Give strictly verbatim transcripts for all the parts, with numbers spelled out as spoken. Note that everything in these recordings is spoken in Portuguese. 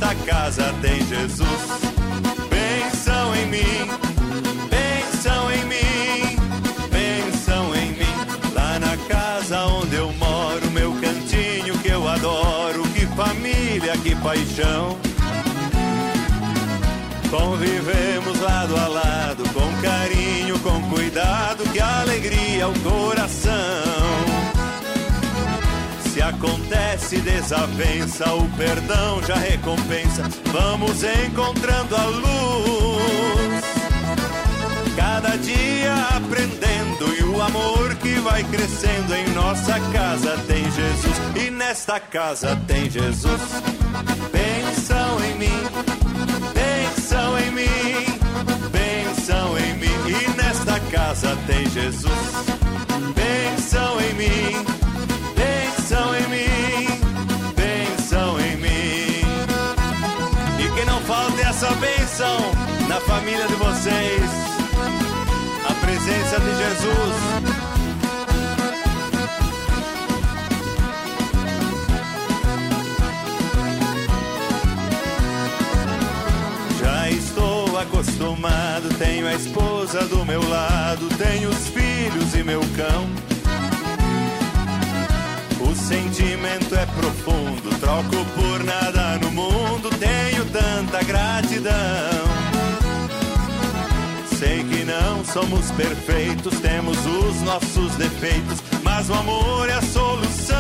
nesta casa tem Jesus. Bênção em mim, bênção em mim, bênção em mim. Lá na casa onde eu moro, meu cantinho que eu adoro. Que família, que paixão. Convivemos lado a lado, com carinho, com cuidado. Que alegria o coração. Se acontece desavença, o perdão já recompensa. Vamos encontrando a luz, cada dia aprendendo. E o amor que vai crescendo. Em nossa casa tem Jesus, e nesta casa tem Jesus. Bênção em mim, bênção em mim, bênção em mim. E nesta casa tem Jesus. Bênção em mim, bênção em mim, bênção em mim. E que não falte essa bênção na família de vocês. A presença de Jesus. Já estou acostumado, tenho a esposa do meu lado, tenho os filhos e meu cão. O sentimento é profundo, troco por nada no mundo, tenho tanta gratidão. Sei que não somos perfeitos, temos os nossos defeitos, mas o amor é a solução.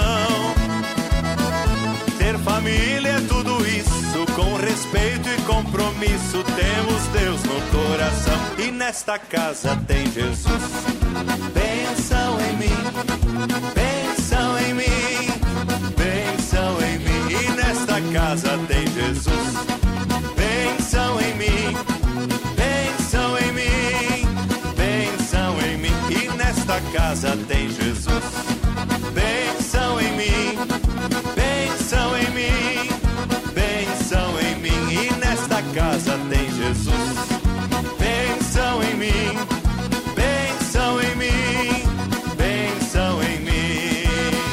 Ter família é tudo isso, com respeito e compromisso, temos Deus no coração. E nesta casa tem Jesus. Bênção em mim, bênção em mim, bênção em mim. E nesta casa tem Jesus. Bênção em mim, bênção em mim, bênção em mim. E nesta casa tem Jesus. Bênção em mim, bênção em mim, bênção em mim. E nesta casa tem Jesus. Bênção em mim, bênção em mim, bênção em mim.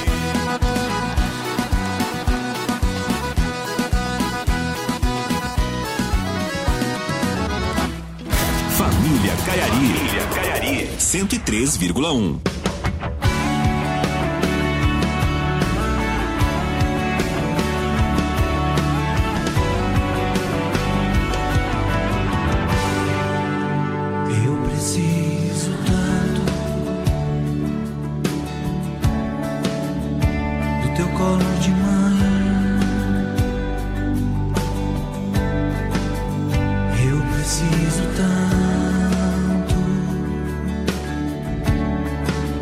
Família Caiari. Família Caiari. cento e três vírgula um. Preciso tanto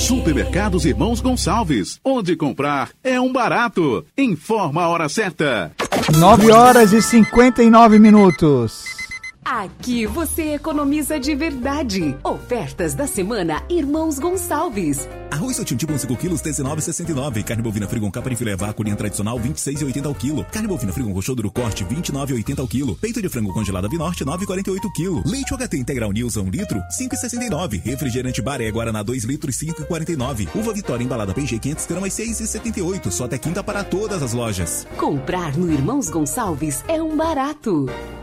Supermercados Irmãos Gonçalves, onde comprar é um barato. Informa a hora certa. nove horas e cinquenta e nove minutos. Aqui você economiza de verdade. Ofertas da semana Irmãos Gonçalves. Arroz Sotinho tipo cinco quilos, dezenove reais e sessenta e nove centavos. Carne bovina Frigon capa de filé vácuo linha tradicional, vinte e seis reais e oitenta centavos ao quilo. Carne bovina Frigon roxo duro corte, vinte e nove reais e oitenta centavos ao quilo. Peito de frango congelado Vinorte, nove reais e quarenta e oito centavos ao quilo. Leite U H T Integral Nilson, um litro, cinco reais e sessenta e nove centavos. Refrigerante Baré Guaraná, dois litros, cinco reais e quarenta e nove centavos. Uva Vitória embalada P G quinhentas gramas, seis reais e setenta e oito centavos. Só até quinta para todas as lojas. Comprar no Irmãos Gonçalves é um barato.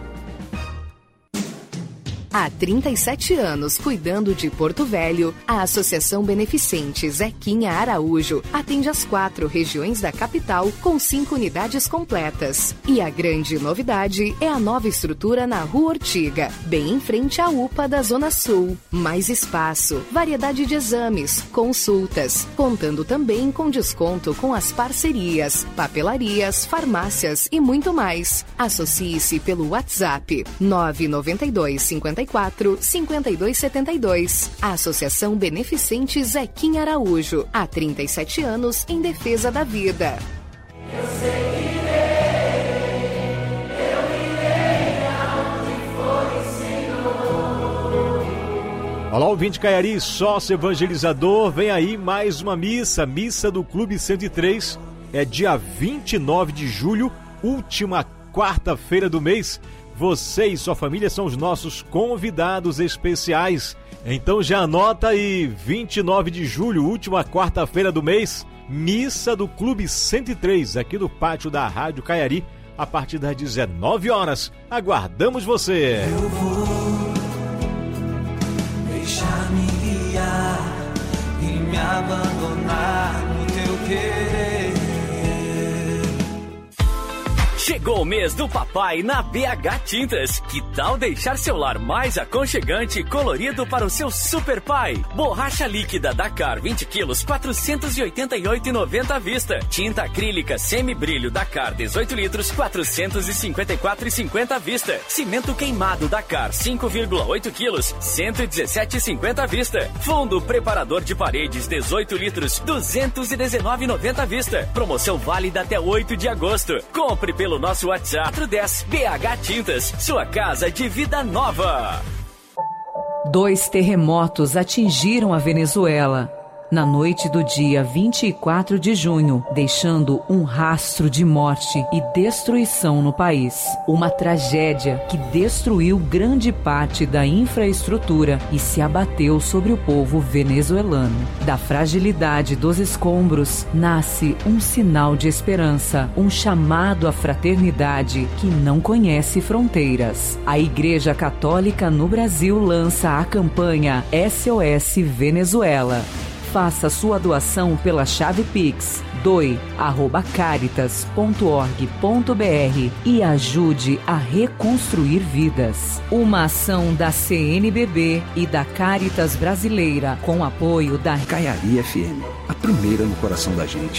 Há trinta e sete anos cuidando de Porto Velho, a Associação Beneficente Zequinha Araújo atende as quatro regiões da capital com cinco unidades completas. E a grande novidade é a nova estrutura na Rua Ortiga, bem em frente à U P A da Zona Sul. Mais espaço, variedade de exames, consultas, contando também com desconto com as parcerias, papelarias, farmácias e muito mais. Associe-se pelo WhatsApp nove nove dois cinco quatro, cinquenta e dois setenta e dois. A Associação Beneficente Zequinha Araújo, há trinta e sete anos em defesa da vida. Eu seguirei, eu irei aonde for, Senhor. Olá, ouvinte Caiari, sócio evangelizador, vem aí mais uma missa, missa do Clube cento e três, é dia vinte e nove de julho, última quarta-feira do mês. Você e sua família são os nossos convidados especiais. Então já anota aí, vinte e nove de julho, última quarta-feira do mês, missa do Clube cento e três, aqui no pátio da Rádio Caiari, a partir das dezenove horas. Aguardamos você! Eu vou deixar-me guiar e me abandonar no teu querer. Chegou o mês do papai na B H Tintas. Que tal deixar seu lar mais aconchegante e colorido para o seu super pai? Borracha líquida Dakar vinte quilos, quatrocentos e oitenta e oito reais e noventa centavos à vista. Tinta acrílica semi-brilho Dakar dezoito litros, quatrocentos e cinquenta e quatro reais e cinquenta centavos à vista. Cimento queimado Dakar cinco vírgula oito quilos, cento e dezessete reais e cinquenta centavos à vista. Fundo preparador de paredes dezoito litros, duzentos e dezenove reais e noventa centavos à vista. Promoção válida até oito de agosto. Compre pelo nosso WhatsApp quatro dez B H Tintas, sua casa de vida nova. Dois terremotos atingiram a Venezuela na noite do dia vinte e quatro de junho, deixando um rastro de morte e destruição no país. Uma tragédia que destruiu grande parte da infraestrutura e se abateu sobre o povo venezuelano. Da fragilidade dos escombros nasce um sinal de esperança, um chamado à fraternidade que não conhece fronteiras. A Igreja Católica no Brasil lança a campanha S O S Venezuela. Faça sua doação pela chave Pix doe arroba caritas ponto org ponto br e ajude a reconstruir vidas. Uma ação da C N B B e da Caritas Brasileira com apoio da Caiari F M, a primeira no coração da gente.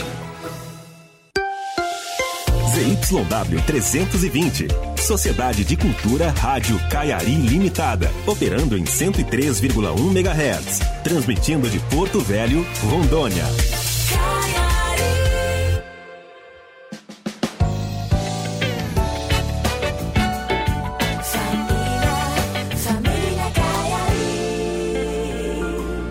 Z Y W trezentos e vinte, Sociedade de Cultura Rádio Caiari Limitada, operando em cento e três vírgula um megahertz, transmitindo de Porto Velho, Rondônia. Caiari. Família, família Caiari.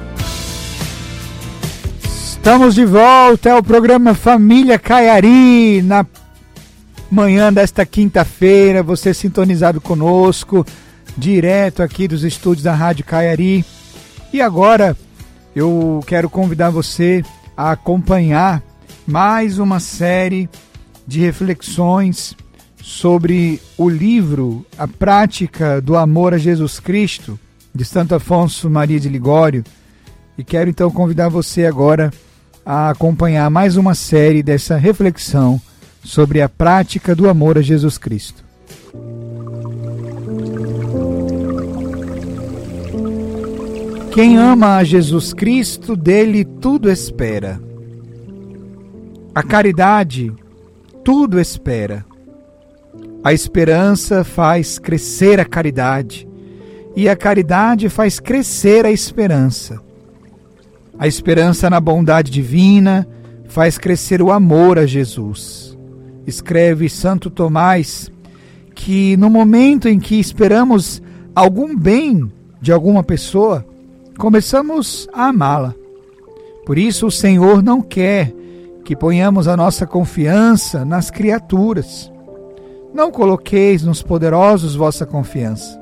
Estamos de volta ao programa Família Caiari, na manhã desta quinta-feira, você sintonizado conosco, direto aqui dos estúdios da Rádio Caiari. E agora eu quero convidar você a acompanhar mais uma série de reflexões sobre o livro A Prática do Amor a Jesus Cristo, de Santo Afonso Maria de Ligório. E quero então convidar você agora a acompanhar mais uma série dessa reflexão sobre a prática do amor a Jesus Cristo. Quem ama a Jesus Cristo, dele tudo espera. A caridade tudo espera. A esperança faz crescer a caridade, e a caridade faz crescer a esperança. A esperança na bondade divina faz crescer o amor a Jesus. Escreve Santo Tomás que no momento em que esperamos algum bem de alguma pessoa, começamos a amá-la. Por isso o Senhor não quer que ponhamos a nossa confiança nas criaturas. Não coloqueis nos poderosos vossa confiança.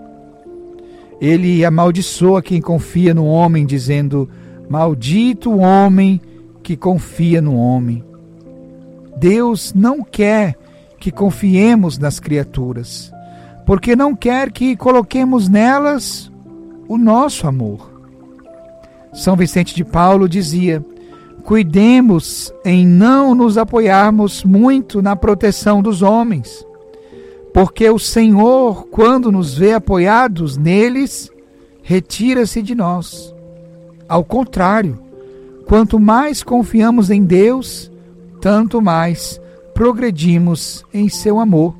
Ele amaldiçoa quem confia no homem, dizendo: maldito o homem que confia no homem. Deus não quer que confiemos nas criaturas, porque não quer que coloquemos nelas o nosso amor. São Vicente de Paulo dizia: cuidemos em não nos apoiarmos muito na proteção dos homens, porque o Senhor, quando nos vê apoiados neles, retira-se de nós. Ao contrário, quanto mais confiamos em Deus, tanto mais progredimos em seu amor.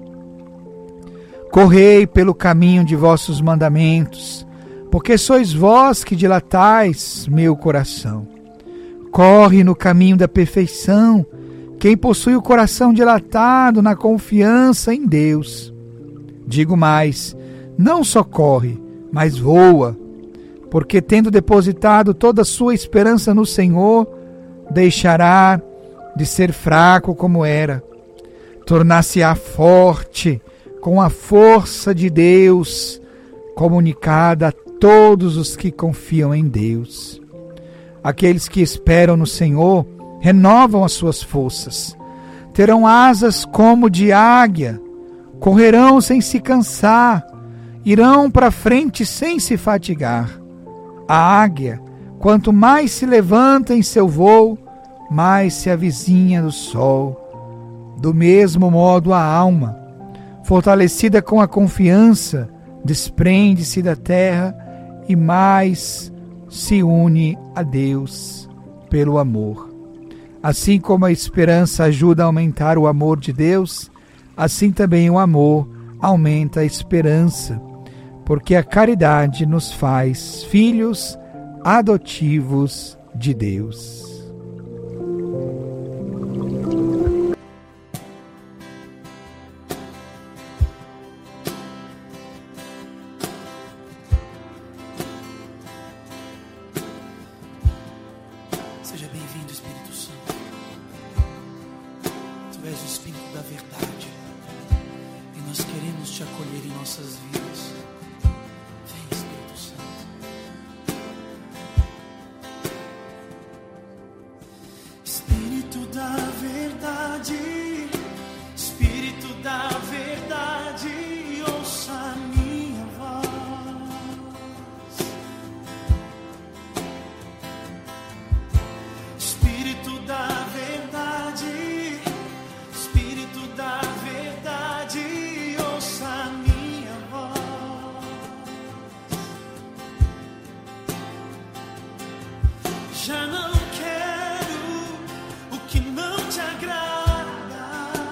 Correi pelo caminho de vossos mandamentos, porque sois vós que dilatais meu coração. Corre no caminho da perfeição quem possui o coração dilatado na confiança em Deus. Digo mais, não só corre, mas voa, porque tendo depositado toda a sua esperança no Senhor, deixará de ser fraco como era, tornar-se-á forte com a força de Deus, comunicada a todos os que confiam em Deus. Aqueles que esperam no Senhor renovam as suas forças, terão asas como de águia, correrão sem se cansar, irão para frente sem se fatigar. A águia, quanto mais se levanta em seu voo, mais se avizinha do sol. Do mesmo modo a alma, fortalecida com a confiança, desprende-se da terra e mais se une a Deus pelo amor. Assim como a esperança ajuda a aumentar o amor de Deus, assim também o amor aumenta a esperança, porque a caridade nos faz filhos adotivos de Deus. Seja bem-vindo, Espírito Santo. Tu és o Espírito da verdade e nós queremos te acolher em nossas vidas. Vem, Espírito Santo. Espírito da verdade, Espírito da verdade, ouça a minha voz. Espírito da verdade, Espírito da verdade, ouça a minha voz. Já não quero o que não te agrada,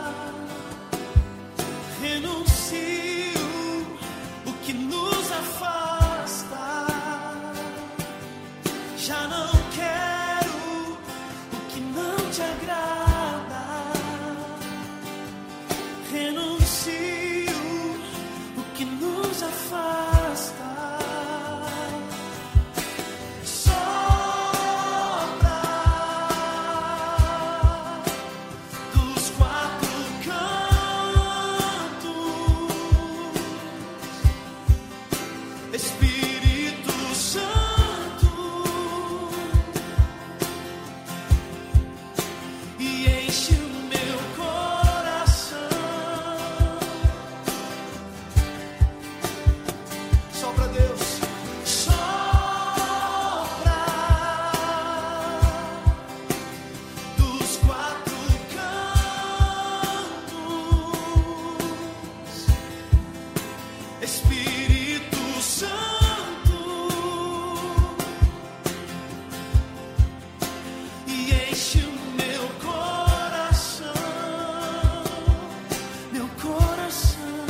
renuncio o que nos afasta. Já não quero o que não te agrada, renuncio o que nos afasta. Dos quatro cantos, Espírito Santo, e enche o meu coração. Sopra, Deus, sopra. Dos quatro cantos, Espírito Santo, e enche o meu coração, meu coração.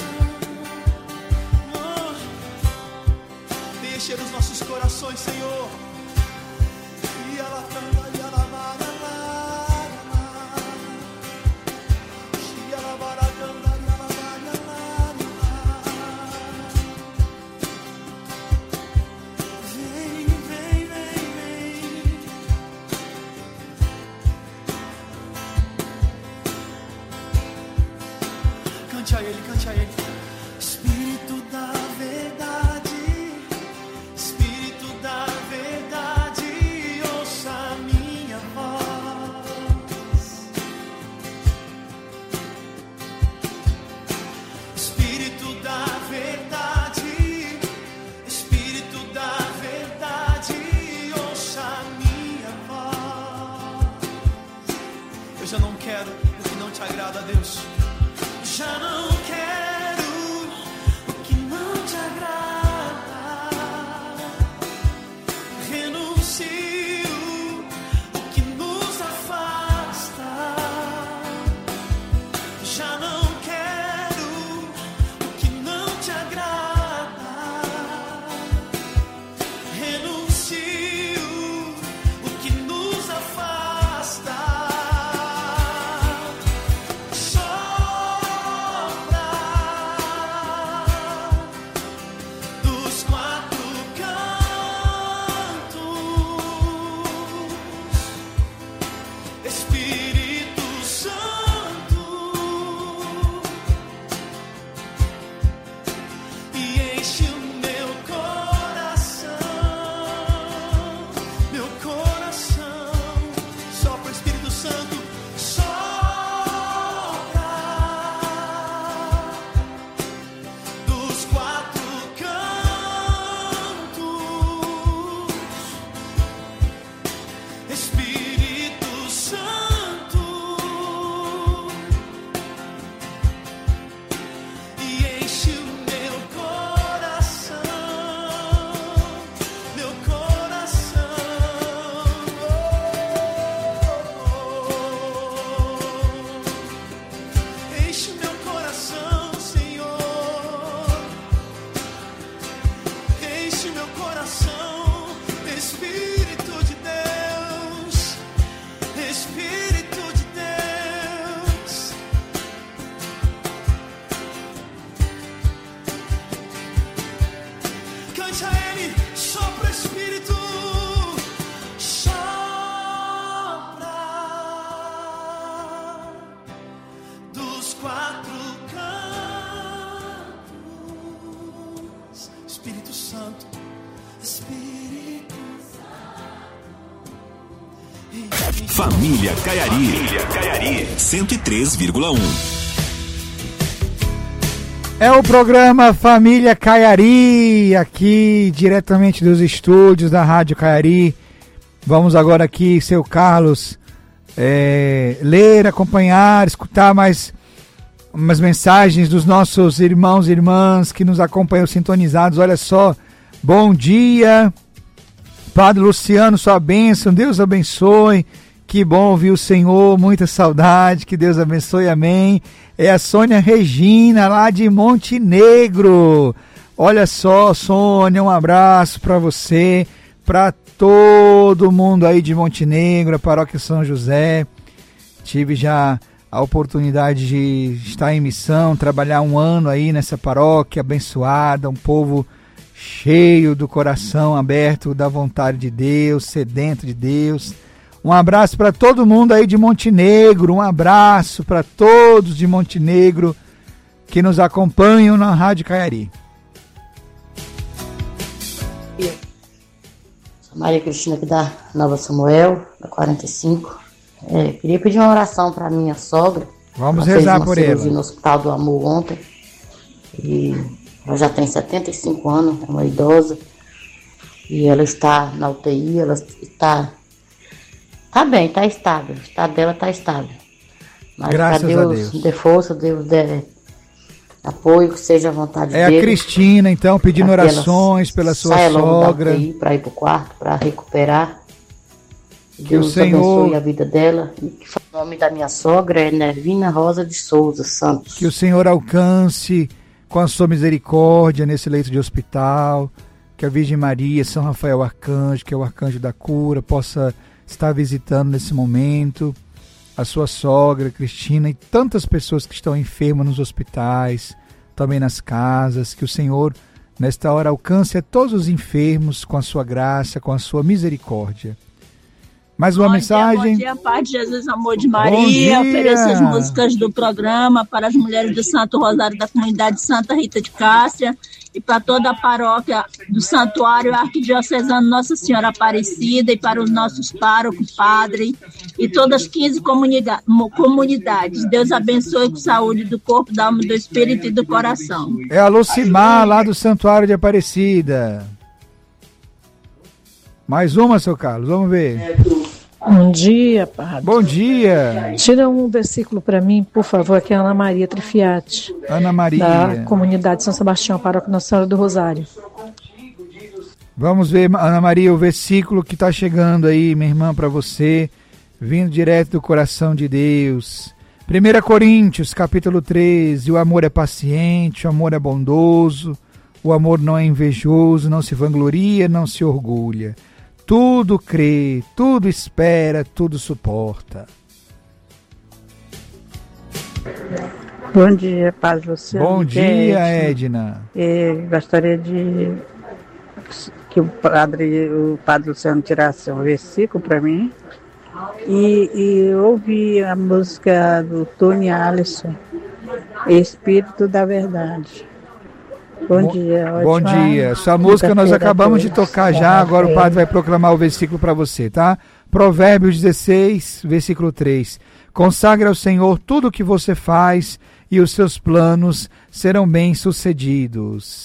Oh, venha encher os nossos corações, Senhor. E ela Cante a Ele, cante a Ele. Espírito da verdade, Espírito da verdade, ouça a minha voz. Espírito da verdade, Espírito da verdade, ouça a minha voz. Eu já não quero o que não te agrada, a Deus. Já não quero o que não te agrada. Renuncio o que nos afasta. Já não quero o que não te agrada. Renuncio o que nos afasta. Família Caiari. Família Caiari. cento e três vírgula um. É o programa Família Caiari, aqui diretamente dos estúdios da Rádio Caiari. Vamos agora aqui, seu Carlos, é, ler, acompanhar, escutar mais umas mensagens dos nossos irmãos e irmãs que nos acompanham sintonizados. Olha só, bom dia, Padre Luciano, sua bênção, Deus abençoe. Que bom ouvir o Senhor, muita saudade, que Deus abençoe, amém. É a Sônia Regina, lá de Montenegro. Olha só, Sônia, um abraço para você, para todo mundo aí de Montenegro, a Paróquia São José. Tive já a oportunidade de estar em missão, trabalhar um ano aí nessa paróquia abençoada, um povo cheio do coração aberto da vontade de Deus, sedento de Deus. Um abraço para todo mundo aí de Montenegro, um abraço para todos de Montenegro que nos acompanham na Rádio Caiari. Sou Maria Cristina aqui da Nova Samuel, da quarenta e cinco. É, queria pedir uma oração para minha sogra. Vamos ela rezar por ela. No Hospital do Amor ontem. E ela já tem setenta e cinco anos, é uma idosa. E ela está na U T I, ela está... Tá bem, tá estável. O estado dela tá estável. Mas graças Deus, a Deus. Dê força, Deus dê apoio, que seja a vontade é dele. É a Cristina, então, pedindo orações pela sua saia sogra. Logo da U T I para ir pro quarto, para recuperar. Que Deus o Senhor abençoe a vida dela. E que o nome da minha sogra é Nervina Rosa de Souza Santos. Que o Senhor alcance com a sua misericórdia nesse leito de hospital. Que a Virgem Maria, São Rafael Arcanjo, que é o arcanjo da cura, possa estar visitando nesse momento a sua sogra, Cristina, e tantas pessoas que estão enfermas nos hospitais, também nas casas. Que o Senhor, nesta hora, alcance a todos os enfermos com a sua graça, com a sua misericórdia. Mais uma bom mensagem. Dia, bom dia, paz de Jesus, amor de Maria. Ofereço as músicas do programa para as mulheres do Santo Rosário da comunidade Santa Rita de Cássia e para toda a paróquia do Santuário Arquidiocesano Nossa Senhora Aparecida e para os nossos párocos, padre e todas as quinze comunidades. Deus abençoe com saúde do corpo, da alma, do espírito e do coração. É a Lucimar, lá do Santuário de Aparecida. Mais uma, seu Carlos, vamos ver. Bom dia, padre. Bom dia. Tira um versículo para mim, por favor, que é Ana Maria Trifiati. Ana Maria. Da comunidade São Sebastião, paróquia Nossa Senhora do Rosário. Vamos ver, Ana Maria, o versículo que está chegando aí, minha irmã, para você, vindo direto do coração de Deus. primeira Coríntios, capítulo treze, o amor é paciente, o amor é bondoso, o amor não é invejoso, não se vangloria, não se orgulha. Tudo crê, tudo espera, tudo suporta. Bom dia, Paz Luciano. Bom dia, Edna. Eu gostaria de que o padre, o padre Luciano tirasse um versículo para mim e, e ouvir a música do Tony Alisson, Espírito da Verdade. Bom, bom dia. Bom dia. Essa música nós acabamos de tocar já, agora o padre vai proclamar o versículo para você, tá? Provérbios dezesseis, versículo três. Consagre ao Senhor tudo o que você faz e os seus planos serão bem-sucedidos.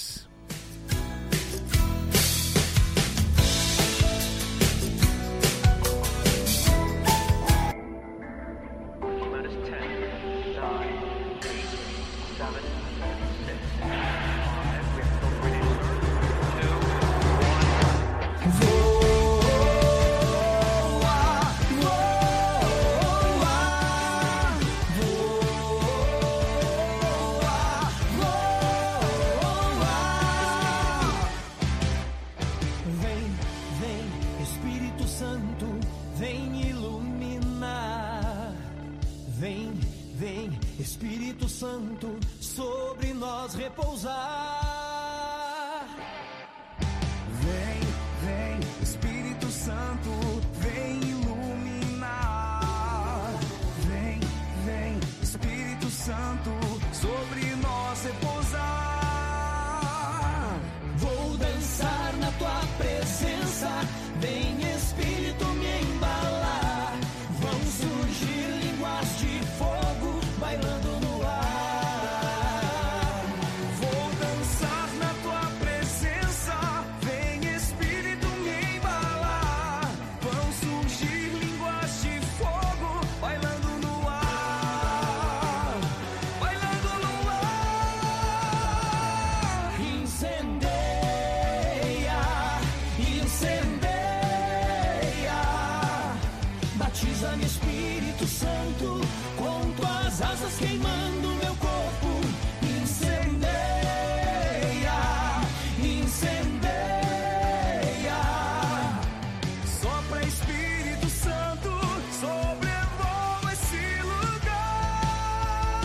Espírito Santo, sobre nós repousar. Vem, vem, Espírito Santo, vem iluminar. Vem, vem, Espírito Santo, sobre nós repousar. Vou dançar na tua presença, vem Espírito me embalar. Vão surgir línguas de fogo, bailando no ar. Vou dançar na tua presença, vem Espírito me embalar. Vão surgir línguas de fogo, bailando no ar. Bailando no ar. Incendeia, incendeia. Batiza-me, Espírito Santo, com tuas asas queimando meu corpo. Incendeia, incendeia. Sopra, Espírito Santo, sobrevoa esse lugar.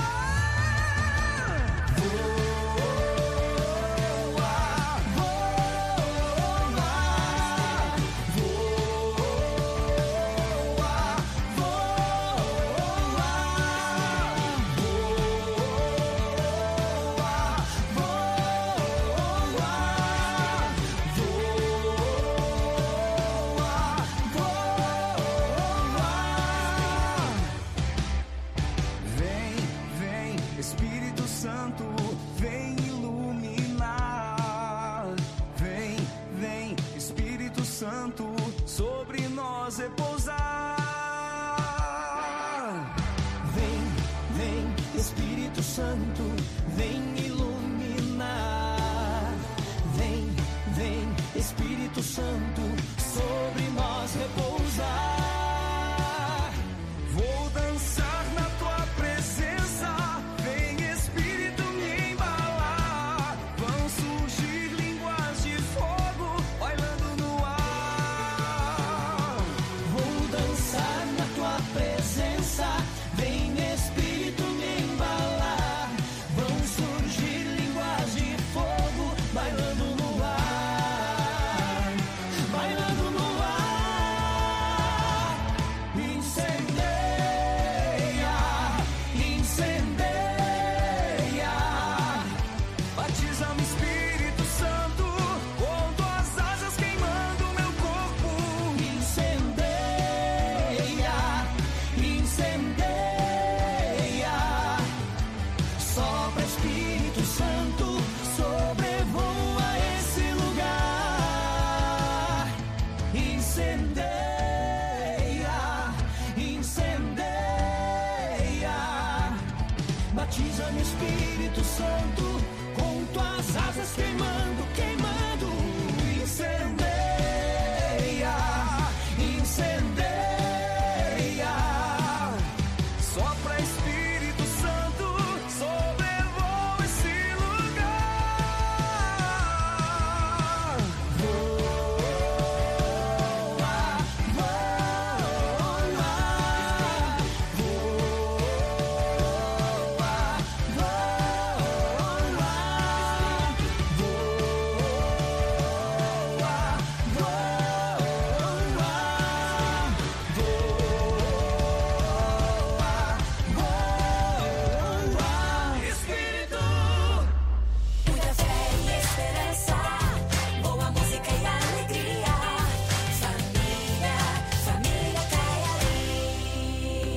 Voa, vem, vem, Espírito Santo, vem iluminar. Vem, vem, Espírito Santo, sobre nós repousar. Vem, vem, Espírito Santo, vem iluminar. Vem, vem, Espírito Santo, sobre nós repousar. Vou dançar na tua presença, vem Espírito me embalar. Vão surgir línguas de fogo, bailando no ar. Vou dançar na tua presença, vem Espírito me embalar. Vão surgir línguas de fogo, bailando no ar. Bailando no ar.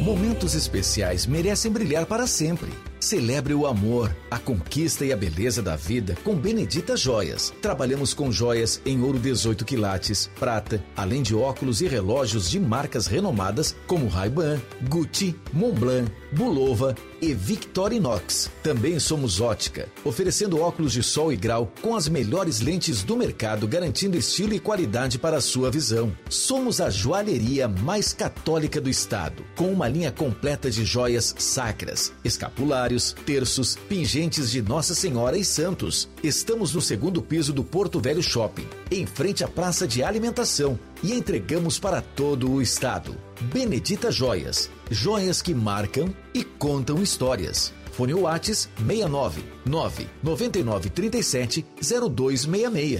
Momentos especiais merecem brilhar para sempre. Celebre o amor, a conquista e a beleza da vida com Benedita Joias. Trabalhamos com joias em ouro dezoito quilates, prata, além de óculos e relógios de marcas renomadas como Ray-Ban, Gucci, Montblanc, Bulova e Victorinox. Também somos ótica, oferecendo óculos de sol e grau com as melhores lentes do mercado, garantindo estilo e qualidade para a sua visão. Somos a joalheria mais católica do estado, com uma linha completa de joias sacras, escapulários, terços, pingentes de Nossa Senhora e santos. Estamos no segundo piso do Porto Velho Shopping, em frente à praça de alimentação, e entregamos para todo o estado. Benedita Joias, joias que marcam e contam histórias. Fone Whats seis nove nove nove nove três sete zero dois seis seis.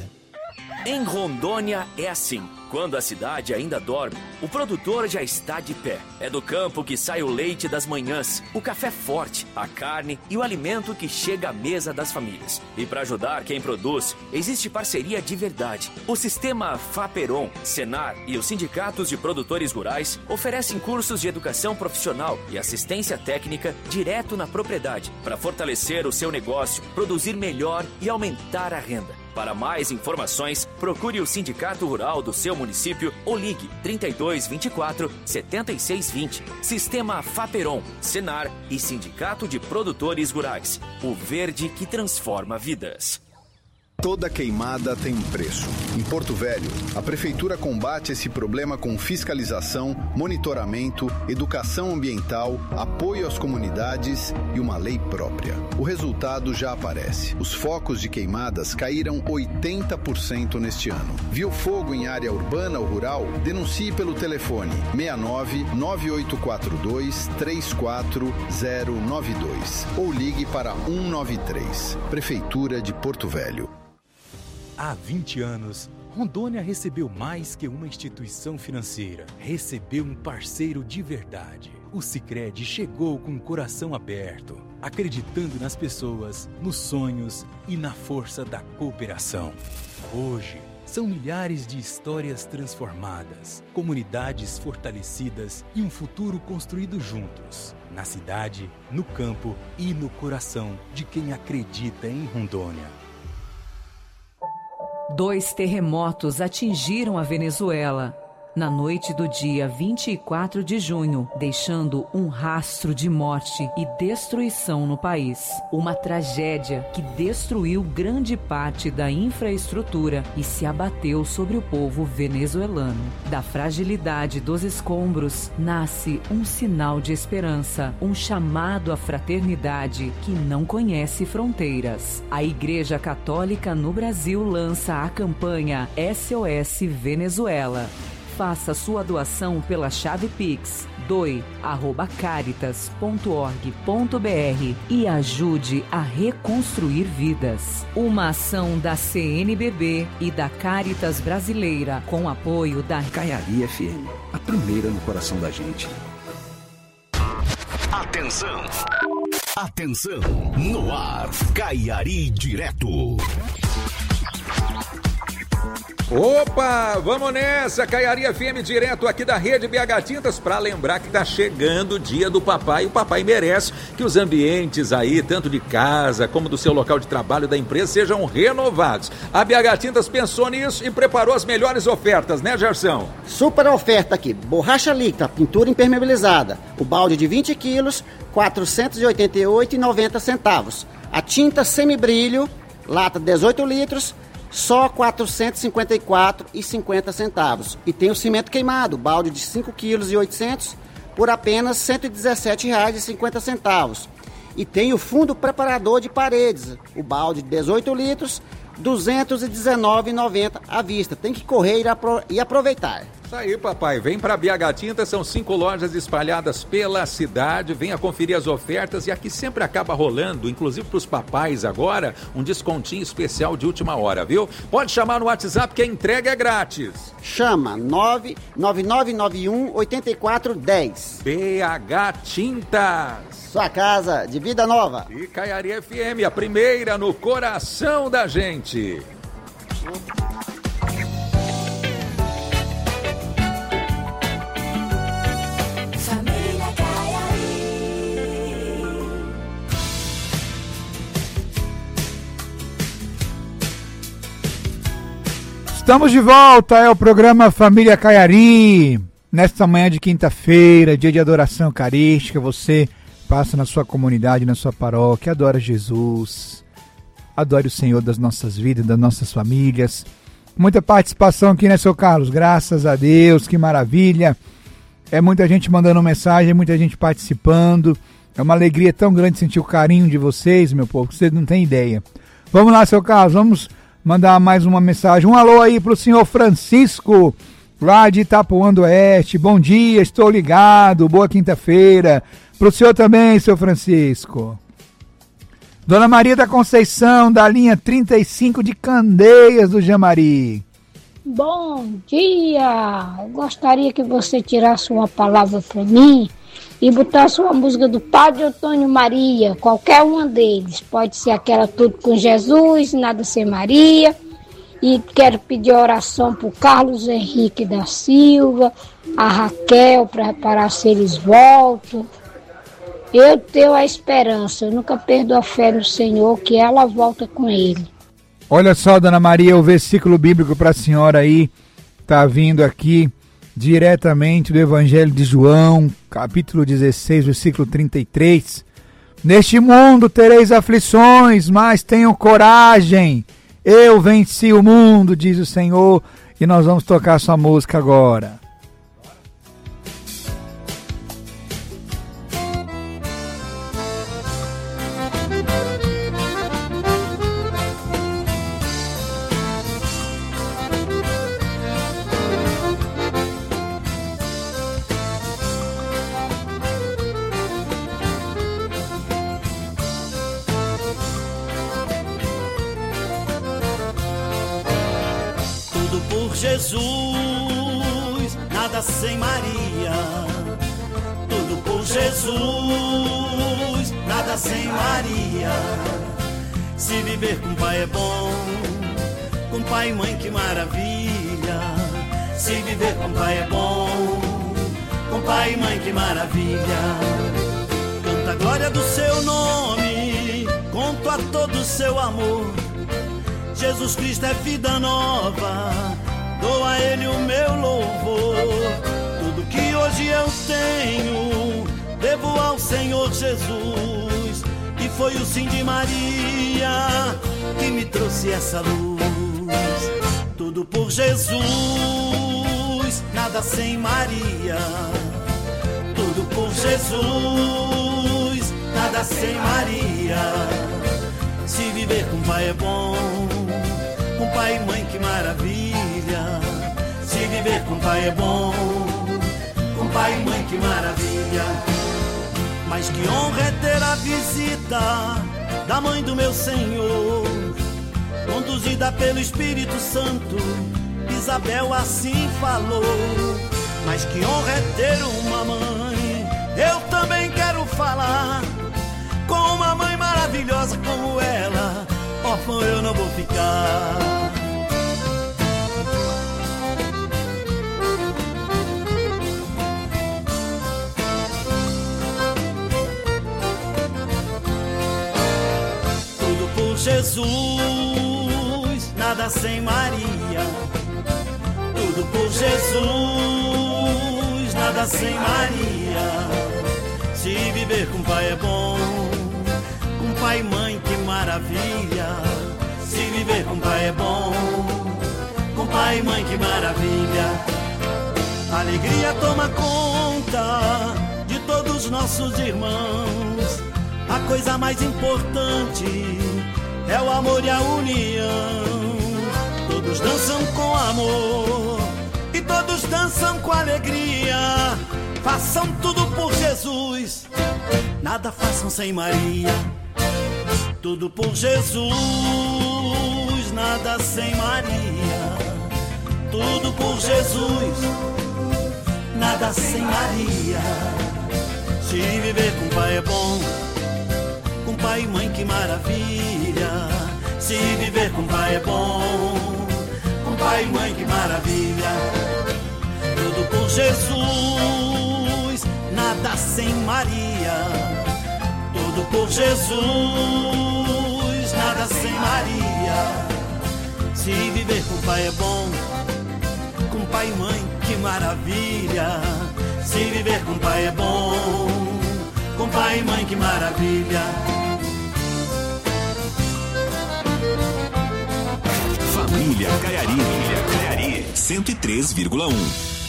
Em Rondônia é assim. Quando a cidade ainda dorme, o produtor já está de pé. É do campo que sai o leite das manhãs, o café forte, a carne e o alimento que chega à mesa das famílias. E para ajudar quem produz, existe parceria de verdade. O sistema Faperon, Senar e os sindicatos de produtores rurais oferecem cursos de educação profissional e assistência técnica direto na propriedade, para fortalecer o seu negócio, produzir melhor e aumentar a renda. Para mais informações, procure o Sindicato Rural do seu município ou ligue trinta e dois, vinte e quatro, setenta e seis, vinte. Sistema Faperon, Senar e Sindicato de Produtores Rurais. O verde que transforma vidas. Toda queimada tem um preço. Em Porto Velho, a Prefeitura combate esse problema com fiscalização, monitoramento, educação ambiental, apoio às comunidades e uma lei própria. O resultado já aparece. Os focos de queimadas caíram oitenta por cento neste ano. Viu fogo em área urbana ou rural? Denuncie pelo telefone seis nove nove oito quatro dois três quatro zero nove dois ou ligue para um nove três. Prefeitura de Porto Velho. Há vinte anos, Rondônia recebeu mais que uma instituição financeira. Recebeu um parceiro de verdade. O Sicredi chegou com o coração aberto, acreditando nas pessoas, nos sonhos e na força da cooperação. Hoje, são milhares de histórias transformadas, comunidades fortalecidas e um futuro construído juntos. Na cidade, no campo e no coração de quem acredita em Rondônia. Dois terremotos atingiram a Venezuela na noite do dia vinte e quatro de junho, deixando um rastro de morte e destruição no país. Uma tragédia que destruiu grande parte da infraestrutura e se abateu sobre o povo venezuelano. Da fragilidade dos escombros nasce um sinal de esperança, um chamado à fraternidade que não conhece fronteiras. A Igreja Católica no Brasil lança a campanha S O S Venezuela. Faça sua doação pela chave Pix doe arroba caritas ponto org ponto br e ajude a reconstruir vidas. Uma ação da C N B B e da Caritas Brasileira com apoio da Caiari F M, a primeira no coração da gente. Atenção! Atenção! No ar, Caiari Direto. Opa, vamos nessa, Caiari F M direto aqui da Rede B H Tintas, para lembrar que tá chegando o dia do papai, e o papai merece que os ambientes aí, tanto de casa como do seu local de trabalho da empresa, sejam renovados. A B H Tintas pensou nisso e preparou as melhores ofertas, né, Gerson? Super oferta aqui, borracha líquida, pintura impermeabilizada, o balde de vinte quilos, quatrocentos e oitenta e oito reais e noventa centavos. A tinta semibrilho, lata dezoito litros, só quatrocentos e cinquenta e quatro reais e cinquenta centavos. E tem o cimento queimado, balde de cinco quilos e oitocentos por apenas cento e dezessete reais e cinquenta centavos. E tem o fundo preparador de paredes, o balde de dezoito litros, duzentos e dezenove reais e noventa centavos à vista. Tem que correr e aproveitar. Isso aí, papai. Vem para B H Tintas, são cinco lojas espalhadas pela cidade. Venha conferir as ofertas e aqui sempre acaba rolando, inclusive para os papais agora, um descontinho especial de última hora, viu? Pode chamar no WhatsApp que a entrega é grátis. Chama nove nove nove nove um oito quatro um zero. B H Tintas. Sua casa de vida nova. E Caiari F M, a primeira no coração da gente. Família Estamos de volta, é o programa Família Caiari. Nesta manhã de quinta-feira, dia de adoração eucarística, você passa na sua comunidade, na sua paróquia, adora Jesus, adore o Senhor das nossas vidas, das nossas famílias. Muita participação aqui, né, seu Carlos? Graças a Deus, que maravilha. É muita gente mandando mensagem, muita gente participando. É uma alegria tão grande sentir o carinho de vocês, meu povo, que vocês não têm ideia. Vamos lá, seu Carlos, vamos mandar mais uma mensagem. Um alô aí pro senhor Francisco, lá de Itapuã do Oeste. Bom dia, estou ligado, boa quinta-feira. Pro senhor também, seu Francisco. Dona Maria da Conceição, da linha trinta e cinco de Candeias do Jamari. Bom dia, eu gostaria que você tirasse uma palavra para mim e botasse uma música do Padre Antônio Maria, qualquer uma deles. Pode ser aquela Tudo com Jesus, Nada Sem Maria. E quero pedir oração para o Carlos Henrique da Silva, a Raquel, para reparar se eles voltam. Eu tenho a esperança, eu nunca perdo a fé no Senhor, que ela volta com ele. Olha só, Dona Maria, o versículo bíblico para a senhora aí, tá vindo aqui diretamente do Evangelho de João, capítulo dezesseis, versículo trinta e três. Neste mundo tereis aflições, mas tenham coragem, eu venci o mundo, diz o Senhor, e nós vamos tocar sua música agora. Jesus, nada sem Maria. Tudo por Jesus, nada sem Maria. Se viver com pai é bom, com pai e mãe que maravilha. Se viver com pai é bom, com pai e mãe que maravilha. Canta a glória do seu nome, conto a todo o seu amor. Jesus Cristo é vida nova, dou a ele o meu louvor. Tudo que hoje eu tenho, devo ao Senhor Jesus. E foi o sim de Maria que me trouxe essa luz. Tudo por Jesus, nada sem Maria. Tudo por Jesus, nada sem Maria. Se viver com pai é bom, com pai e mãe que maravilha. Se viver com pai é bom, com pai e mãe que maravilha. Mas que honra é ter a visita da mãe do meu Senhor, conduzida pelo Espírito Santo. Isabel assim falou. Mas que honra é ter uma mãe, eu também quero falar. Com uma mãe maravilhosa como ela, órfão eu não vou ficar. Tudo por Jesus, nada sem Maria. Tudo por Jesus, nada sem Maria. Se viver com pai é bom, com pai e mãe que maravilha. Se viver com pai é bom, com pai e mãe que maravilha. Alegria toma conta de todos nossos irmãos. A coisa mais importante é o amor e a união. Todos dançam com amor e todos dançam com alegria. Façam tudo por Jesus, nada façam sem Maria. Tudo por Jesus, nada sem Maria. Tudo por Jesus, nada sem Maria. Se viver com pai é bom, com pai e mãe que maravilha. Se viver com pai é bom, com pai e mãe que maravilha. Tudo por Jesus, nada sem Maria. Tudo por Jesus, nada sem Maria. Se viver com pai é bom, com pai e mãe, que maravilha. Se viver com pai é bom, com pai e mãe, que maravilha. Família Caiari, Caiari cento e três vírgula um.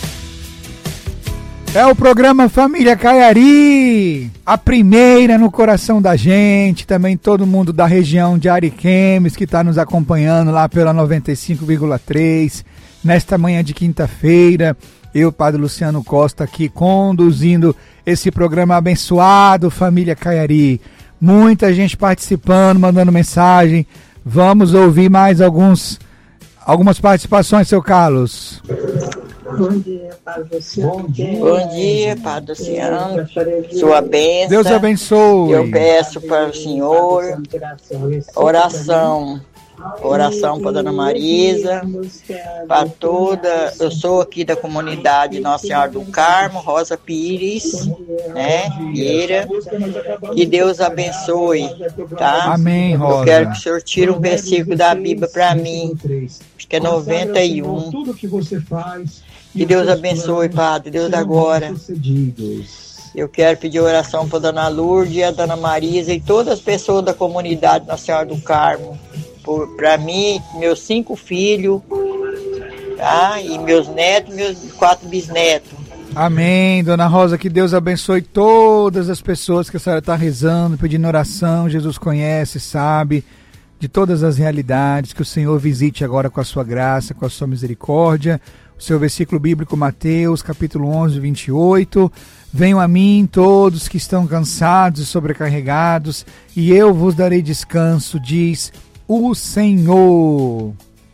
É o programa Família Caiari, a primeira no coração da gente, também todo mundo da região de Ariquemes que está nos acompanhando lá pela noventa e cinco vírgula três, nesta manhã de quinta-feira, eu, Padre Luciano Costa, aqui conduzindo esse programa abençoado, Família Caiari, muita gente participando, mandando mensagem, vamos ouvir mais alguns, algumas participações, seu Carlos. Bom dia, Padre Luciano. Bom dia, Bom dia Padre Luciano. Sua bênção. Deus abençoe. Eu peço para o Senhor oração. Oração para Dona Marisa, para toda. Eu sou aqui da comunidade Nossa Senhora do Carmo, Rosa Pires, né? Vieira. Que Deus abençoe, tá? Amém, Rosa. Eu quero que o Senhor tire um versículo da Bíblia para mim. Acho que é noventa e um. Que Deus abençoe, Padre, Deus agora. Eu quero pedir oração para a Dona Lourdes, a Dona Marisa e todas as pessoas da comunidade Nossa Senhora do Carmo. Para mim, meus cinco filhos, tá? E meus netos, meus quatro bisnetos. Amém, Dona Rosa, que Deus abençoe todas as pessoas que a senhora está rezando, pedindo oração. Jesus conhece, sabe de todas as realidades. Que o Senhor visite agora com a sua graça, com a sua misericórdia. O seu versículo bíblico, Mateus, capítulo onze, vinte e oito. Venham a mim todos que estão cansados e sobrecarregados, e eu vos darei descanso, diz o Senhor.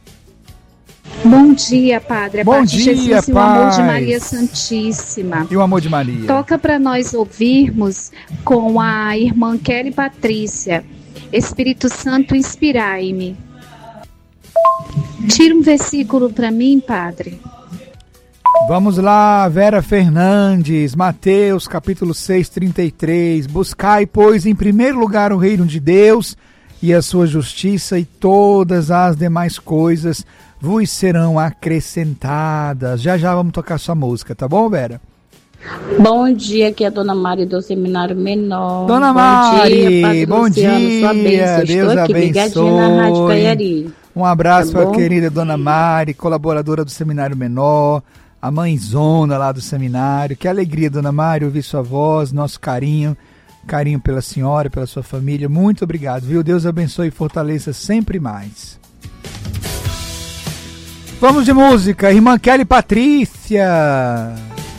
Bom dia, Padre. A Bom paz de dia, Jesus e o paz. amor de Maria Santíssima. E o amor de Maria. Toca para nós ouvirmos com a irmã Kelly Patrícia. Espírito Santo, inspirai-me. Tira um versículo para mim, Padre. Vamos lá, Vera Fernandes, Mateus capítulo seis, trinta e três. Buscai, pois, em primeiro lugar o reino de Deus e a sua justiça, e todas as demais coisas vos serão acrescentadas. Já já vamos tocar sua música, tá bom, Vera? Bom dia, aqui é a Dona Mari do Seminário Menor. Dona bom Mari, dia, Padre bom Luciano, dia, sua bênção. Deus Estou aqui ligadinha na Rádio Caiari. Um abraço Tá para a bom? querida Dona Mari, colaboradora do Seminário Menor, a mãezona lá do seminário. Que alegria, Dona Mari, ouvir sua voz, nosso carinho, carinho pela senhora, pela sua família. Muito obrigado, viu? Deus abençoe e fortaleça sempre mais. Vamos de música, irmã Kelly Patrícia.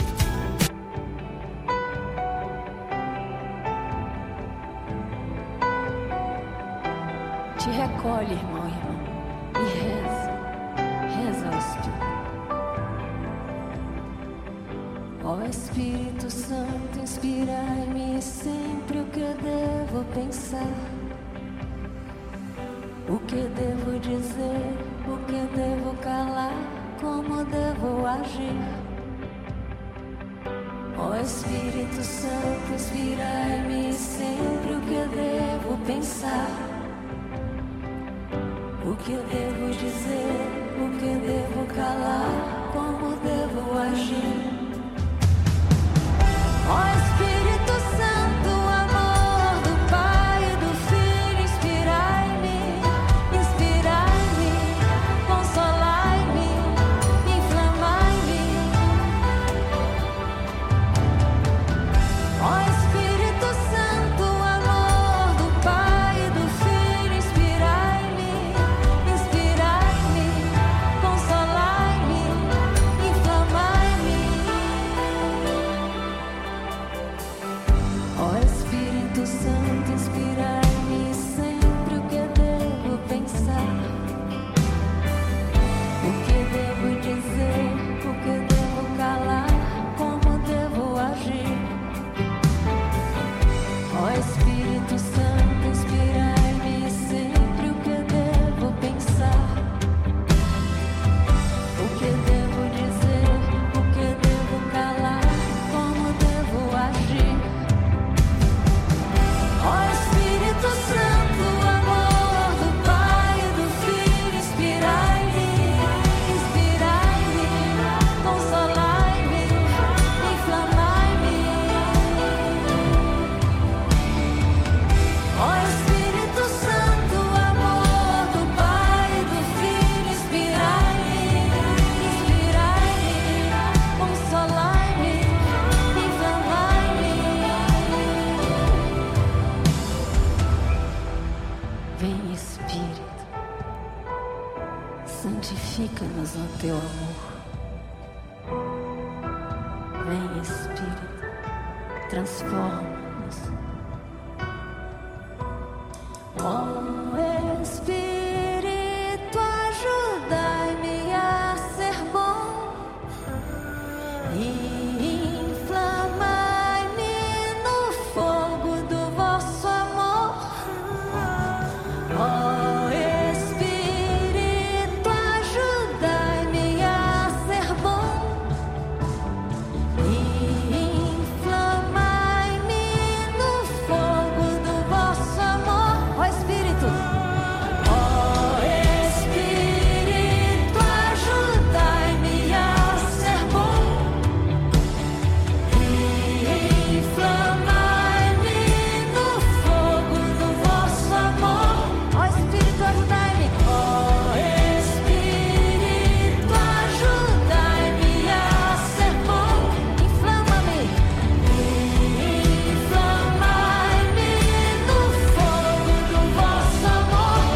Te recolhe, irmão, irmão, e reza, reza ao Espírito. Ó Espírito Santo, inspirai-me sempre o que devo pensar, o que devo dizer, o que devo calar, como devo agir. Ó Espírito Santo, inspirai-me sempre o que devo pensar, o que devo dizer, o que devo calar, como devo agir. Ó Espírito Santo, amor do Pai e do Filho, inspirai-me, inspirai-me, consolai-me, inflamai-me. Ó Espírito Santo, amor do Pai e do Filho, inspirai-me, inspirai-me, consolai-me, inflamai-me. Ó Espírito Santo, inspirai-me sempre o que devo pensar, o que devo dizer, o que devo calar, como devo agir. Ó Espírito Santo, inspirai-me sempre o que devo pensar, o que devo dizer, o que devo calar, como devo agir. Ó Espírito Santo, amor do Pai e do Filho, teu amor. Vem, Espírito, transforma-nos. Oh, Espírito, ajudai-me a ser bom e inflamai-me no fogo do vosso amor. Oh, Espírito, ajudai-me a ser bom e inflamai-me no fogo do vosso amor. Oh, Espírito, oh, Espírito, ajudai-me a ser bom e inflamai-me no fogo do vosso amor. Oh, Espírito, ajudai-me. Oh, Espírito, ajudai-me a ser bom. Inflama-me e inflamai-me no fogo do vosso amor.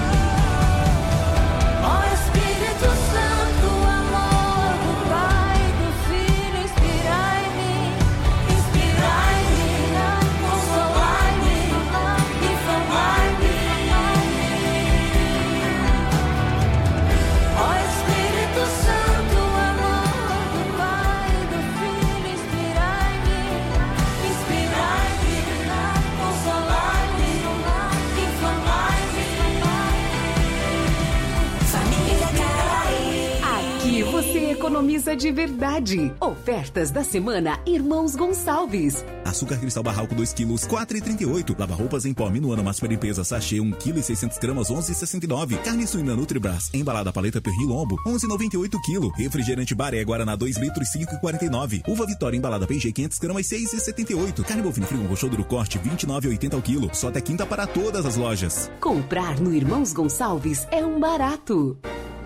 Oh, Espírito Santo, amor do Pai e do Filho, inspirai-me, inspirai-me, consolai-me, inflamai-me. Ó Espírito Santo, amor do Pai e do Filho, inspirai-me, inspirai-me, consolai-me, inflamai-me. Família Carai. Aqui você economiza de verdade. Ofertas da semana Irmãos Gonçalves. Açúcar cristal barralco dois quilos, quatro reais e trinta e oito. Lava roupas em pó Minuano Máxima Limpeza sachê um quilo e seiscentos gramas, onze reais e sessenta e nove. Carne suína Nutribras embalada paleta Pernil Lombo, onze reais e noventa e oito quilo. Refrigerante Baré Guaraná dois litros, cinco reais e quarenta e nove. Uva Vitória embalada P G quinhentos gramas, seis reais e setenta e oito. Carne bovina frigo coxo do corte vinte e nove reais e oitenta ao quilo. Só até quinta para todas as lojas. Comprar no Irmãos Gonçalves é um barato.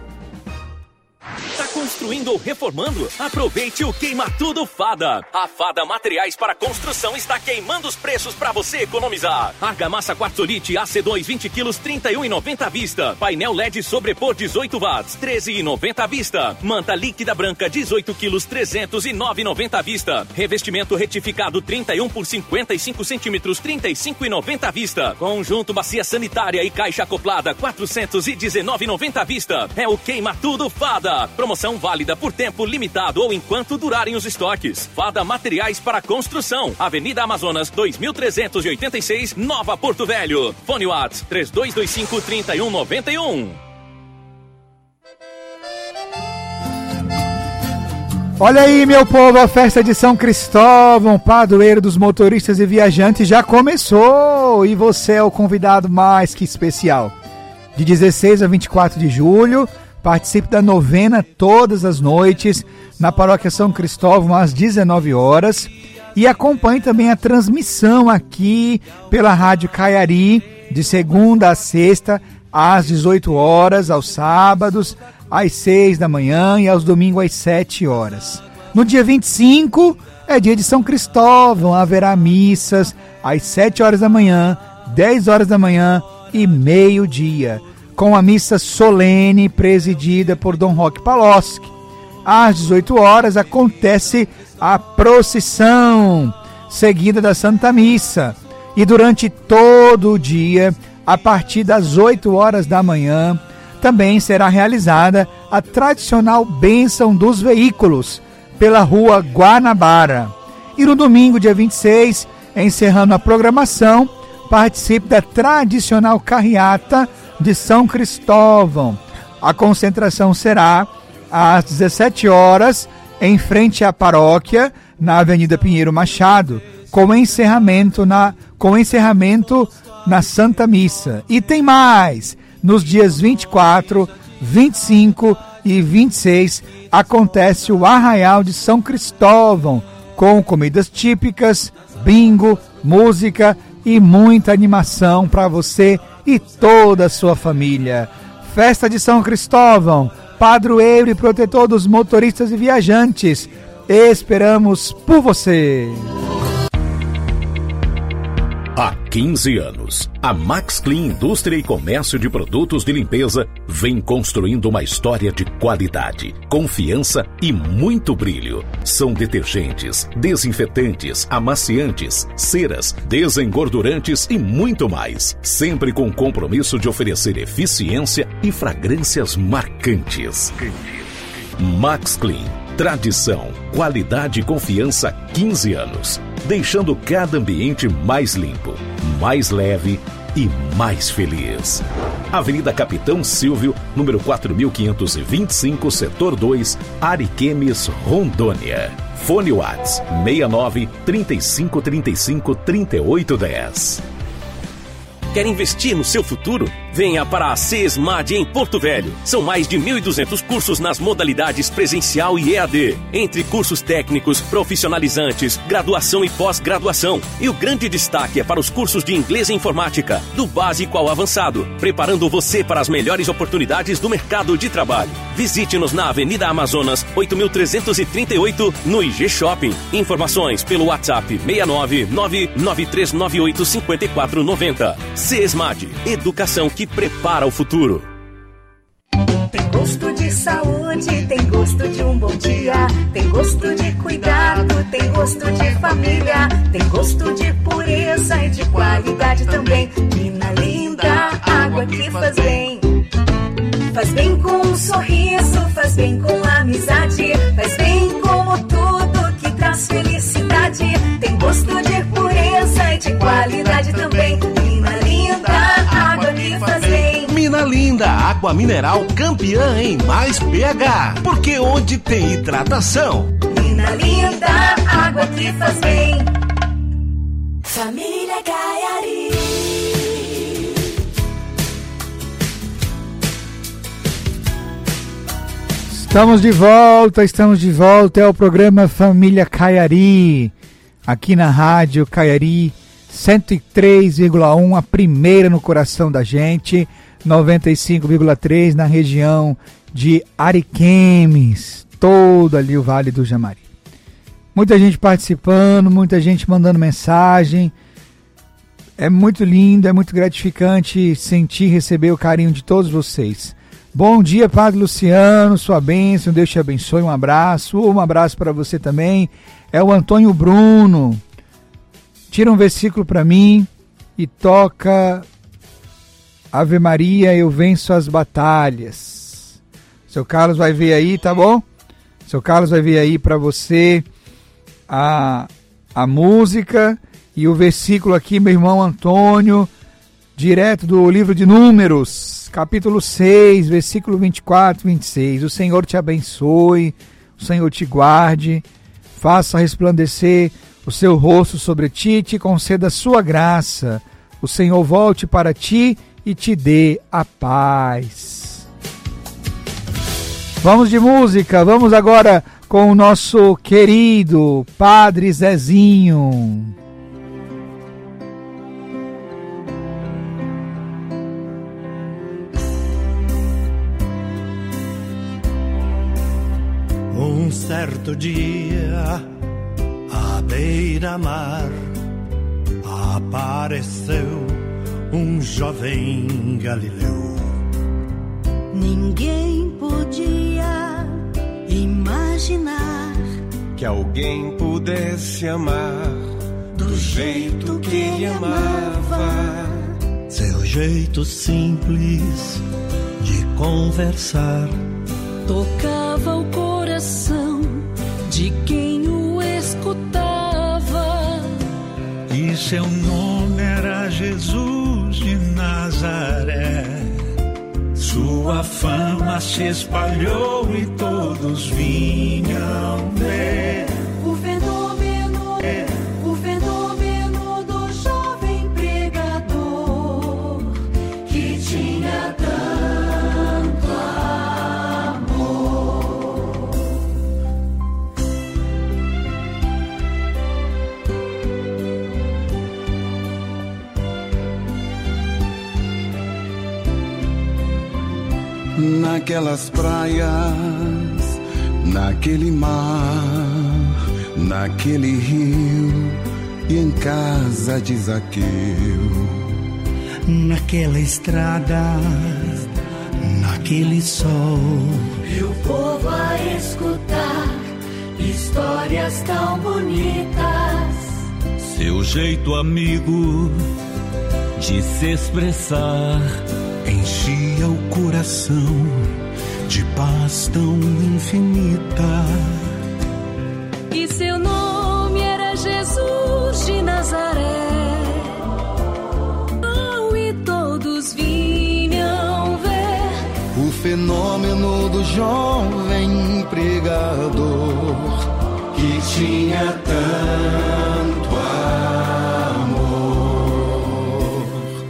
Tá construindo ou reformando? Aproveite o Queima Tudo Fada. A Fada Materiais para Construção está queimando os preços para você economizar. Argamassa Quartzolite A C dois vinte quilos, trinta e um reais e noventa à vista. Painel L E D Sobrepor dezoito watts, treze reais e noventa à vista. Manta líquida branca dezoito quilos, trezentos e nove reais e noventa à vista. Revestimento retificado trinta e um por cinquenta e cinco centímetros, trinta e cinco reais e noventa à vista. Conjunto bacia sanitária e caixa acoplada, quatrocentos e dezenove reais e noventa à vista. É o Queima Tudo Fada. Promoção válida por tempo limitado ou enquanto durarem os estoques. Fada Materiais para Construção. Avenida Amazonas dois mil trezentos e oitenta e seis, Nova Porto Velho. Fone Whats três dois dois cinco, três um nove um. Olha aí, meu povo, a festa de São Cristóvão, padroeiro dos motoristas e viajantes, já começou e você é o convidado mais que especial. De dezesseis a vinte e quatro de julho, participe da novena todas as noites na Paróquia São Cristóvão às dezenove horas e acompanhe também a transmissão aqui pela Rádio Caiari de segunda a sexta às dezoito horas, aos sábados às seis da manhã e aos domingos às sete horas. No dia vinte e cinco é dia de São Cristóvão, haverá missas às sete horas da manhã, dez horas da manhã e meio-dia, com a missa solene presidida por Dom Roque Paloski. Às dezoito horas acontece a procissão seguida da Santa Missa e durante todo o dia, a partir das oito horas da manhã, também será realizada a tradicional bênção dos veículos pela rua Guanabara. E no domingo, dia vinte e seis, encerrando a programação, participe da tradicional carreata de São Cristóvão. A concentração será às dezessete horas, em frente à paróquia, na Avenida Pinheiro Machado, com encerramento na, com encerramento na Santa Missa. E tem mais! Nos dias vinte e quatro, vinte e cinco e vinte e seis acontece o Arraial de São Cristóvão, com comidas típicas, bingo, música e muita animação para você e toda a sua família. Festa de São Cristóvão, padroeiro e protetor dos motoristas e viajantes. Esperamos por você. Há quinze anos, a Max Clean Indústria e Comércio de Produtos de Limpeza vem construindo uma história de qualidade, confiança e muito brilho. São detergentes, desinfetantes, amaciantes, ceras, desengordurantes e muito mais. Sempre com o compromisso de oferecer eficiência e fragrâncias marcantes. Max Clean. Tradição, qualidade e confiança há quinze anos, deixando cada ambiente mais limpo, mais leve e mais feliz. Avenida Capitão Silvio, número quatro mil quinhentos e vinte e cinco, setor dois, Ariquemes, Rondônia. Fone Whats seis nove, trinta e cinco, trinta e cinco, trinta e oito, dez. Quer investir no seu futuro? Venha para a CESMAD em Porto Velho. São mais de mil e duzentos cursos nas modalidades presencial e E A D. Entre cursos técnicos, profissionalizantes, graduação e pós-graduação. E o grande destaque é para os cursos de inglês e informática, do básico ao avançado, preparando você para as melhores oportunidades do mercado de trabalho. Visite-nos na Avenida Amazonas, oito mil trezentos e trinta e oito, no I G Shopping. Informações pelo WhatsApp seis nove nove nove três nove oito cinco quatro nove zero. CESMAD, educação que prepara o futuro. Tem gosto de saúde, tem gosto de um bom dia, tem gosto de cuidado, tem gosto de família, tem gosto de pureza e de qualidade também. Mina Linda, água que faz bem. Faz bem com um sorriso, faz bem com amizade, faz bem como tudo que traz felicidade. Tem gosto de pureza e de qualidade também. Mina Linda, água que faz bem. Mina Linda, água mineral campeã em mais pH. Porque onde tem hidratação. Mina Linda, água que faz bem. Família Caiari. Estamos de volta, estamos de volta, é o programa Família Caiari, aqui na rádio Caiari cento e três vírgula um, a primeira no coração da gente, noventa e cinco vírgula três na região de Ariquemes, todo ali o Vale do Jamari. Muita gente participando, muita gente mandando mensagem, é muito lindo, é muito gratificante sentir, receber o carinho de todos vocês. Bom dia, Padre Luciano, sua bênção, Deus te abençoe, um abraço, um abraço para você também. É o Antônio Bruno, tira um versículo para mim e toca Ave Maria, eu venço as batalhas. Seu Carlos vai ver aí, tá bom? Seu Carlos vai ver aí para você a, a música e o versículo aqui, meu irmão Antônio, direto do livro de Números, capítulo seis, versículo vinte e quatro, vinte e seis. O Senhor te abençoe, o Senhor te guarde, faça resplandecer o seu rosto sobre ti e te conceda a sua graça. O Senhor volte para ti e te dê a paz. Vamos de música, vamos agora com o nosso querido Padre Zezinho. Um certo dia, à beira-mar, apareceu um jovem galileu. Ninguém podia imaginar que alguém pudesse amar do jeito que ele amava. Seu jeito simples de conversar tocava o coração de quem o escutava. E seu nome era Jesus de Nazaré. Sua fama se espalhou e todos vinham ver o fenômeno, o fenômeno do jovem pregador que tinha tanto amor. Naquelas praias, naquele mar, naquele rio, e em casa de Zaqueu. Naquela estrada, naquele sol, e o povo a escutar histórias tão bonitas. Seu jeito amigo de se expressar enchia o coração de paz tão infinita. E seu nome era Jesus de Nazaré. Oh, e todos vinham ver o fenômeno do jovem pregador que tinha tanto amor.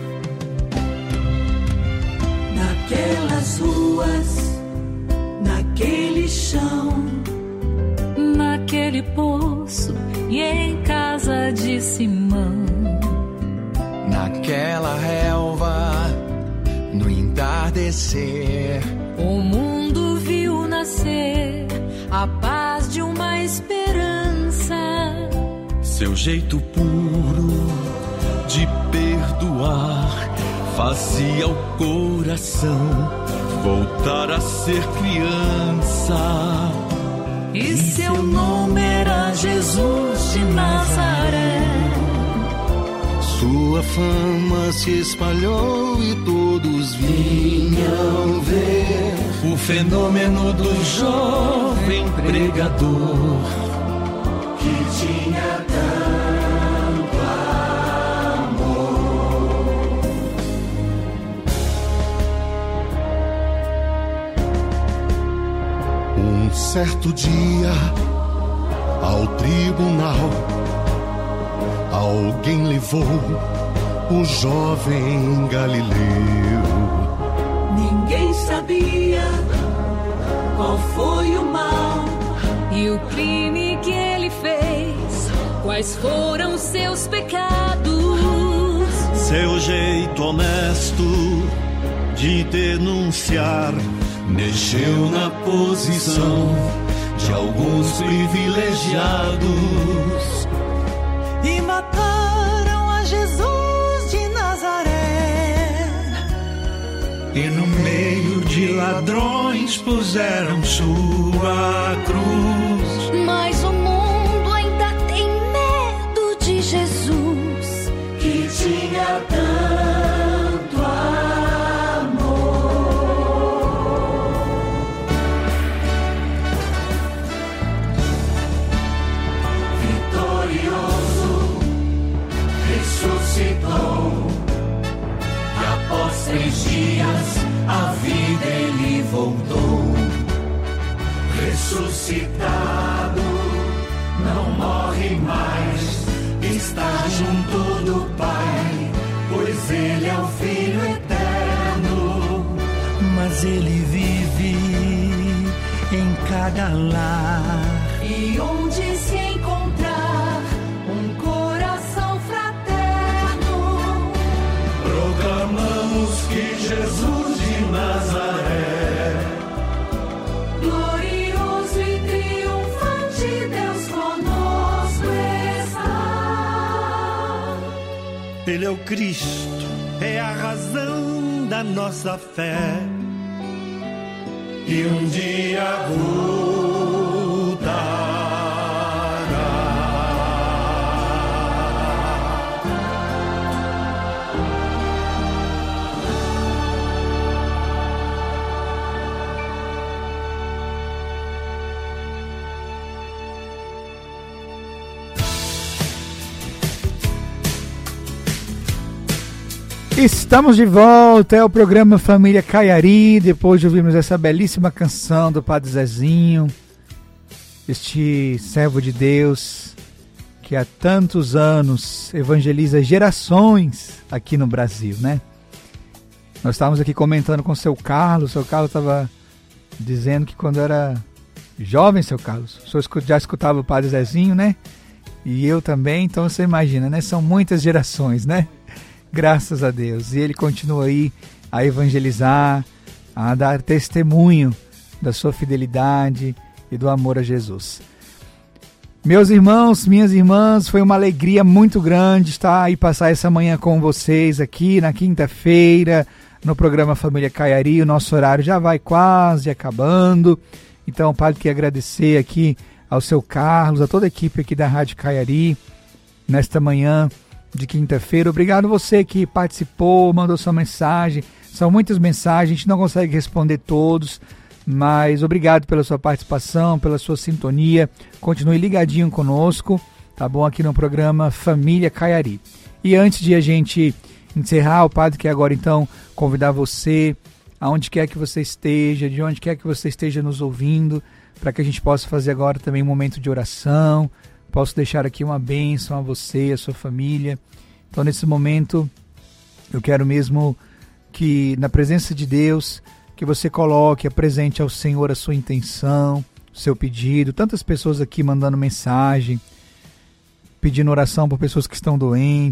Naquelas ruas, naquele chão, naquele poço e em casa de Simão, naquela relva, no entardecer, o mundo viu nascer a paz de uma esperança. Seu jeito puro de perdoar fazia o coração voltar a ser criança. E seu nome era Jesus de Nazaré. Sua fama se espalhou e todos vinham ver o fenômeno do jovem pregador que tinha tanto amor. Um certo dia, ao tribunal, alguém levou o jovem Galileu. Ninguém sabia qual foi o mal e o crime que ele fez, quais foram seus pecados. Seu jeito honesto de denunciar mexeu na posição de alguns privilegiados. E mataram a Jesus de Nazaré. E no meio de ladrões puseram sua cruz. Mas o mundo ainda tem medo de Jesus, que tinha tanto amor. Vitorioso, ressuscitou, e após três dias a vida ele voltou. Ressuscitado, não morre mais, está junto do Pai, pois ele é o Filho eterno. Mas ele vive em cada lar. E onde se encontrar um coração fraterno, proclamamos que Jesus de Nazaré, glorioso e triunfante, Deus conosco está. Ele é o Cristo, é a razão da nossa fé, e um dia voltará. Estamos de volta, é o programa Família Caiari, depois de ouvirmos essa belíssima canção do Padre Zezinho, este servo de Deus que há tantos anos evangeliza gerações aqui no Brasil, né? Nós estávamos aqui comentando com o seu Carlos, o seu Carlos estava dizendo que quando era jovem, seu Carlos, o senhor já escutava o Padre Zezinho, né? E eu também, então você imagina, né? São muitas gerações, né? Graças a Deus. E ele continua aí a evangelizar, a dar testemunho da sua fidelidade e do amor a Jesus. Meus irmãos, minhas irmãs, foi uma alegria muito grande estar aí, passar essa manhã com vocês aqui na quinta-feira, no programa Família Caiari. O nosso horário já vai quase acabando. Então, Padre, queria agradecer aqui ao seu Carlos, a toda a equipe aqui da Rádio Caiari, nesta manhã de quinta-feira. Obrigado você que participou, mandou sua mensagem. São muitas mensagens, a gente não consegue responder todos, mas obrigado pela sua participação, pela sua sintonia. Continue ligadinho conosco, tá bom? Aqui no programa Família Caiari. E antes de a gente encerrar, o Padre quer agora então convidar você, aonde quer que você esteja, de onde quer que você esteja nos ouvindo, para que a gente possa fazer agora também um momento de oração. Posso deixar aqui uma bênção a você, a sua família. Então, nesse momento, eu quero mesmo que, na presença de Deus, que você coloque, apresente ao Senhor a sua intenção, o seu pedido. Tantas pessoas aqui mandando mensagem, pedindo oração por pessoas que estão doentes.